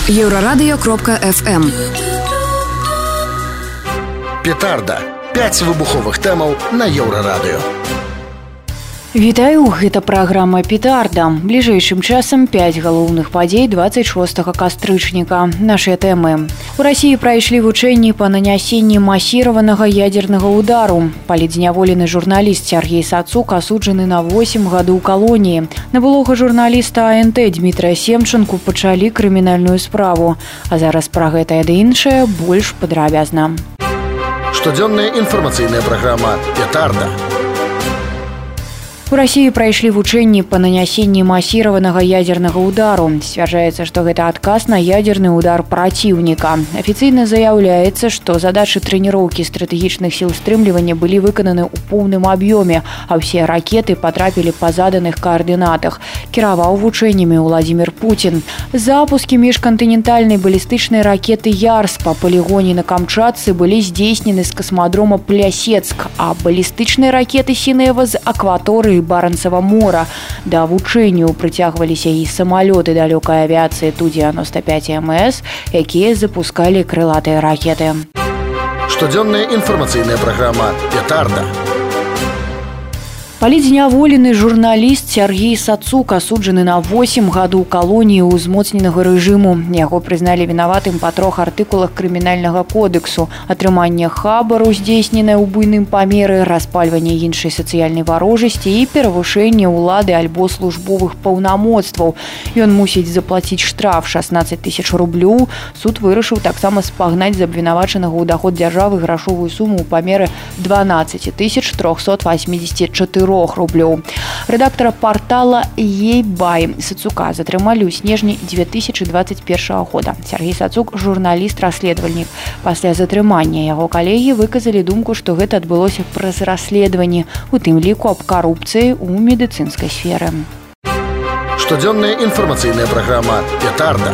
Еврорадио.FM. Петарда. 5 выбуховых тэмаў на Еўрарадыё. Вітаю, гэта праграма «Петарда». Бліжэйшым часам 5 галоўных падзей 26 кастрычніка. Нашыя тэмы. У Расіі прайшлі вучэнні па нанясенні масіраванага ядернага удару. Палітзняволены журналіст Сергей Сацук асуджаны на 8 гадоў калоніі. На былога журналіста АНТ Дмітрая Семченку пачалі крымінальную справу. А зараз пра гэтае ды іншае больш падрабязна. Штодзённая інфармацыйная праграма «Петарда». У Расіі прайшлі вучэнні па нанясенні масіраванага ядернага удару. Сцвярджаецца, што гэта адказ на ядерны удар праціўніка. Афіцыйна заяўляецца, што задачы трэніроўкі стратэгічных сіл стрымлівання былі выкананы ў поўным аб'ёме, а ўсе ракеты патрапілі па заданых каардынатах. Кіраваў вучэннямі Владзімір Пуцін. Запускі міжкантынентальнай балістычнай ракеты «Ярс» па палігоне на Камчатцы былі здзейснены з касмадрома Плясецк, а балістычныя ракеты «Сінева» з акваторыі Барэнцава мора. Да вучэнняў прыцягваліся і самалёты далёкай авіяцыі Ту-95 МС, якія запускалі крылатыя ракеты. Штодзённая інфармацыйная праграма «Петарда». Палітзняволены журналіст Сергей Сацук асуджаны на 8 гадоў калоніі ўзмоцненага рэжыму. Яго прызналі вінаватым па 3 артыкулах крымінальнага кодексу: атрыманне хабару, здзейсненае ў буйным памеры, распальванне іншай сацыяльнай варожасці і перавышэнне ўлады альбо службовых паўнамоцтваў. Ён мусіць заплаціць штраф 16 000 рублёў. Суд вырашыў таксама спагнаць з абвінавачанага ў даход дзяржавы грашовую суму ў памеры 12 384 рублёў. Рэдактара партала «Ейбай» Сацука затрымалі ў снежні 2021 года. Сергей Сацук – журналіст-расследавальнік. Пасля затрымання яго калегі выказалі думку, што гэта адбылося праз расследаванне, у тым ліку аб карупцыі ў медыцынскай сферы. Штодзённая інфармацыйная праграма «Петарда».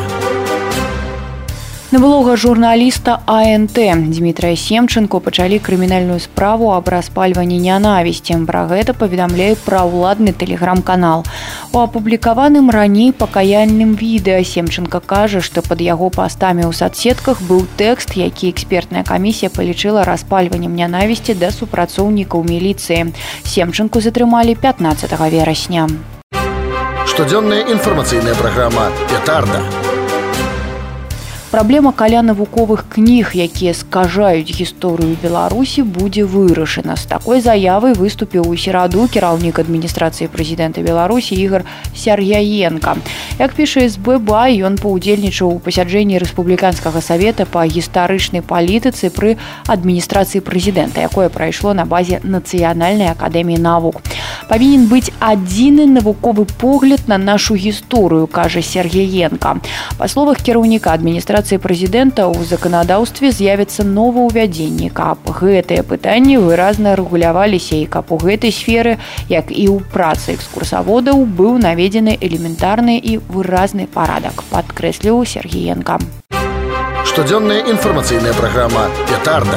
На былога журналіста АНТ Дмітрая Семченко пачалі крымінальную справу аб распальванні нянавісці. Пра гэта паведамляе праўладны тэлеграм-канал. У апублікаваным раней пакаяльным відэа Семченко кажа, што пад яго пастамі ў сацсетках быў тэкст, які экспертная камісія палічыла распальваннем нянавісці да супрацоўнікаў міліцыі. Семченку затрымалі 15 верасня. Штодзённая інфармацыйная праграма «Петарда». Праблема каля навуковых кніг, якія скажаюць гісторыю Беларусі, будзе вырашана. З такой заявай выступіў у сераду кіраўнік адміністрацыі прэзідэнта Беларусі Ігор Сяр'яенка. Як піша СБ-БАЙ, ён паўдзельнічаў у пасяджэнні рэспубліканскага савета па гістарычнай палітыцы пры адміністрацыі прэзідэнта, якое прайшло на базе Нацыянальнай акадэміі навук. Павінен быць адзіны навуковы погляд на нашу гісторыю, кажа Сяр'яенка. Па словах кіраўніка адміністрацыі прэзідэнта, у заканадаўстве з'явяцца новаўвядзенні, каб гэтыя пытанні выразна рэгуляваліся і каб у гэтай сферы, як і ў працы экскурсаводаў, быў наведзены элементарны і выразны парадак, падкрэсліў Сяр'яенка. Штодзённая інфармацыйная праграма «Петарда».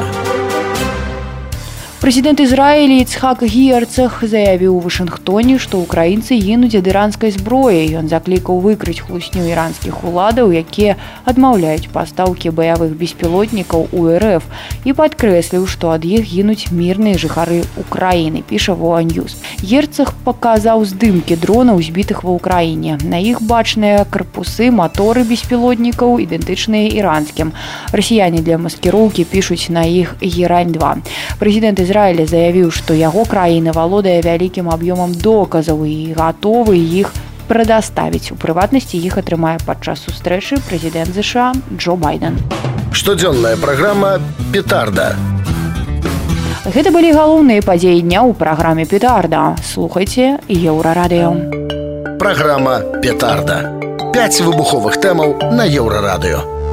Прэзідэнт Ізраіля Іцхак Герцаг заявіў у Вашынгтоне, што ўкраінцы гінуць ад іранскай зброі. Ён заклікаў выкрыць хлусню іранскіх уладаў, якія адмаўляюць пастаўкі баявых беспілотнікаў у РФ, і падкрэсліў, што ад іх гінуць мірныя жыхары Украіны, піша ВОА Ньюс. Герцаг паказаў здымкі дронаў, збітых ва ўкраіне. На іх бачныя карпусы, маторы беспілотнікаў, ідэнтычныя іранскім. Расіяне для маскіроўкі пішуць на іх «Герань-2». Прэзідэнт Ізраіля заявіў, што яго краіна валодае вялікім аб'ёмам доказаў і гатовы іх прадаставіць. У прыватнасці іх атрымае падчас сустрэчы прэзідэнт ЗША Джо Байден. Штодзённая праграма «Петарда». Гэта былі галоўныя падзеі дня ў праграме «Петарда». Слухайце Еўрарадыё. Праграма «Петарда». 5 выбуховых тэмаў на Еўрарадыё.